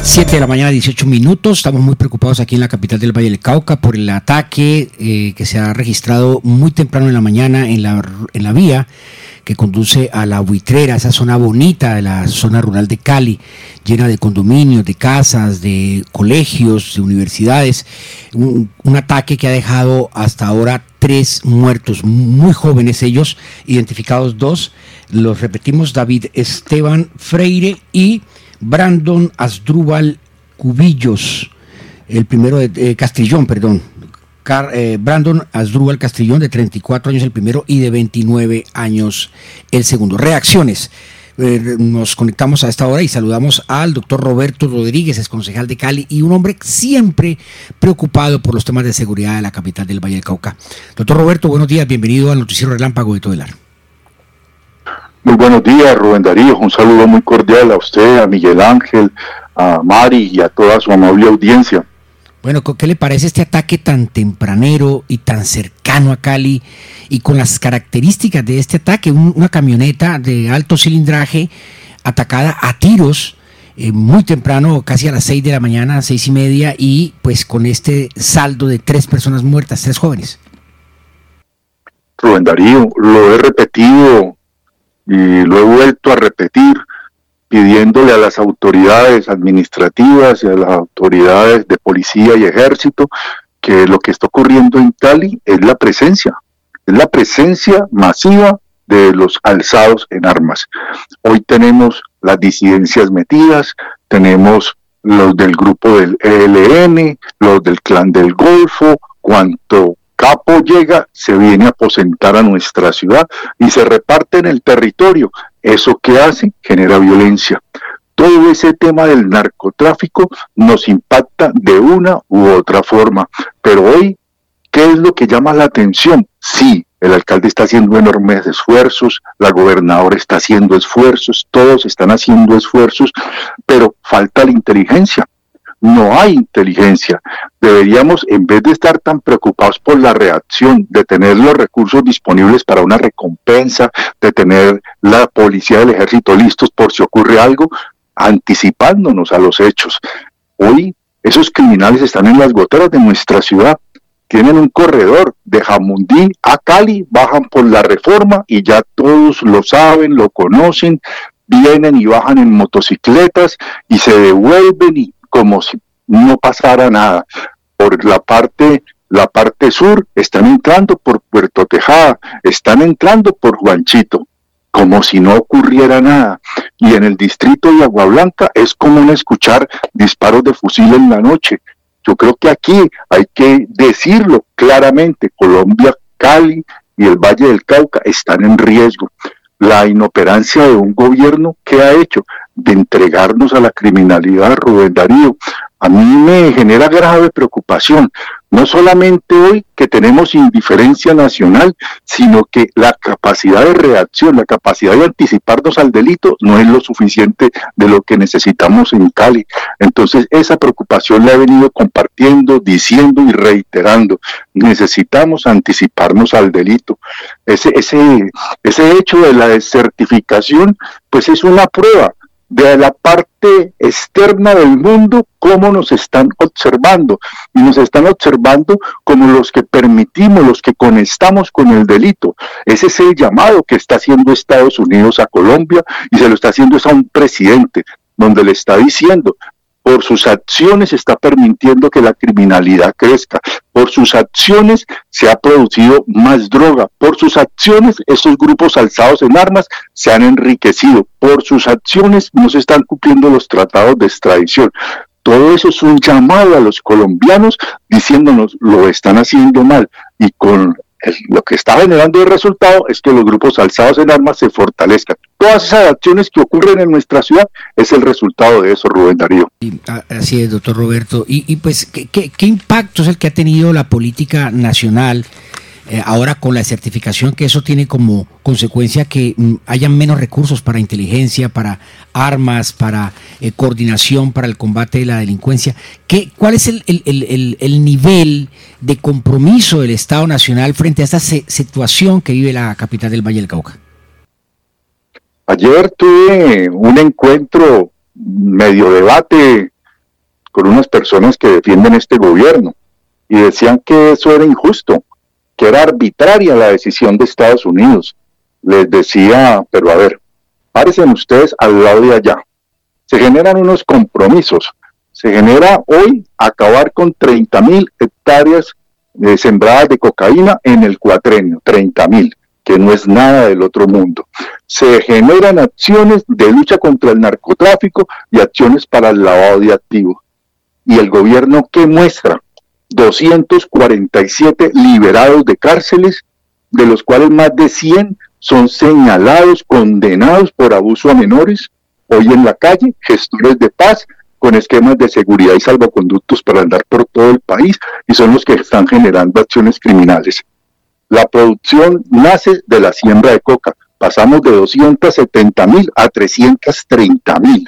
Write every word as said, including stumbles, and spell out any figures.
siete de la mañana, dieciocho minutos. Estamos muy preocupados aquí en la capital del Valle del Cauca por el ataque eh, que se ha registrado muy temprano en la mañana en la, en la vía que conduce a La Buitrera, esa zona bonita de la zona rural de Cali, llena de condominios, de casas, de colegios, de universidades. Un, un ataque que ha dejado hasta ahora tres muertos, muy jóvenes ellos, identificados dos. Los repetimos: David Esteban Freire y Brandon Asdrúbal Cubillos, el primero de eh, Castrillón, perdón. Car, eh, Brandon Asdrúbal Castrillón, de treinta y cuatro años el primero y de veintinueve años el segundo. Reacciones. Eh, nos conectamos a esta hora y saludamos al doctor Roberto Rodríguez, ex concejal de Cali y un hombre siempre preocupado por los temas de seguridad de la capital del Valle del Cauca. Doctor Roberto, buenos días, bienvenido al Noticiero Relámpago de Todelar. Muy buenos días, Rubén Darío. Un saludo muy cordial a usted, a Miguel Ángel, a Mari y a toda su amable audiencia. Bueno, ¿qué le parece este ataque tan tempranero y tan cercano a Cali y con las características de este ataque? Un, una camioneta de alto cilindraje atacada a tiros eh, muy temprano, casi a las seis de la mañana, seis y media, y pues con este saldo de tres personas muertas, tres jóvenes. Rubén Darío, lo he repetido y lo he vuelto a repetir, pidiéndole a las autoridades administrativas y a las autoridades de policía y ejército que lo que está ocurriendo en Cali es la presencia, es la presencia masiva de los alzados en armas. Hoy tenemos las disidencias metidas, tenemos los del grupo del E L N, los del Clan del Golfo, cuanto capo llega, se viene a aposentar a nuestra ciudad y se reparte en el territorio. ¿Eso qué hace? Genera violencia. Todo ese tema del narcotráfico nos impacta de una u otra forma. Pero hoy, ¿qué es lo que llama la atención? Sí, el alcalde está haciendo enormes esfuerzos, la gobernadora está haciendo esfuerzos, todos están haciendo esfuerzos, pero falta la inteligencia. No hay inteligencia. Deberíamos, en vez de estar tan preocupados por la reacción, de tener los recursos disponibles para una recompensa, de tener la policía del ejército listos por si ocurre algo, anticipándonos a los hechos. Hoy esos criminales están en las goteras de nuestra ciudad. Tienen un corredor de Jamundí a Cali, bajan por la Reforma y ya todos lo saben, lo conocen, vienen y bajan en motocicletas y se devuelven y como si no pasara nada. Por la parte, la parte sur están entrando por Puerto Tejada, están entrando por Juanchito, como si no ocurriera nada. Y en el distrito de Agua Blanca es común escuchar disparos de fusil en la noche. Yo creo que aquí hay que decirlo claramente: Colombia, Cali y el Valle del Cauca están en riesgo. La inoperancia de un gobierno que ha hecho de entregarnos a la criminalidad, Rubén Darío, a mí me genera grave preocupación. No solamente hoy que tenemos indiferencia nacional, sino que la capacidad de reacción, la capacidad de anticiparnos al delito no es lo suficiente de lo que necesitamos en Cali. Entonces esa preocupación la he venido compartiendo, diciendo y reiterando. Necesitamos anticiparnos al delito. Ese, ese, ese hecho de la desertificación, pues es una prueba de la parte externa del mundo, cómo nos están observando, y nos están observando como los que permitimos, los que conectamos con el delito. Ese es el llamado que está haciendo Estados Unidos a Colombia, y se lo está haciendo a un presidente, donde le está diciendo: por sus acciones está permitiendo que la criminalidad crezca, por sus acciones se ha producido más droga, por sus acciones estos grupos alzados en armas se han enriquecido, por sus acciones no se están cumpliendo los tratados de extradición. Todo eso es un llamado a los colombianos diciéndonos: lo están haciendo mal, y con el, lo que está generando el resultado es que los grupos alzados en armas se fortalezcan. Todas esas acciones que ocurren en nuestra ciudad es el resultado de eso, Rubén Darío. Así es, doctor Roberto. Y, y pues, ¿qué, qué, ¿qué impacto es el que ha tenido la política nacional eh, ahora con la certificación, que eso tiene como consecuencia que mm, hayan menos recursos para inteligencia, para armas, para eh, coordinación, para el combate de la delincuencia? ¿Qué, ¿Cuál es el, el, el, el nivel de compromiso del Estado Nacional frente a esta se, situación que vive la capital del Valle del Cauca? Ayer tuve un encuentro, medio debate, con unas personas que defienden este gobierno y decían que eso era injusto, que era arbitraria la decisión de Estados Unidos. Les decía, pero a ver, párense ustedes al lado de allá. Se generan unos compromisos. Se genera hoy acabar con treinta mil hectáreas eh, sembradas de cocaína en el cuatrenio, treinta mil, que no es nada del otro mundo. Se generan acciones de lucha contra el narcotráfico y acciones para el lavado de activos. ¿Y el gobierno qué muestra? doscientos cuarenta y siete liberados de cárceles, de los cuales más de cien son señalados, condenados por abuso a menores, hoy en la calle, gestores de paz, con esquemas de seguridad y salvoconductos para andar por todo el país, y son los que están generando acciones criminales. La producción nace de la siembra de coca. Pasamos de doscientos setenta mil a trescientos treinta mil.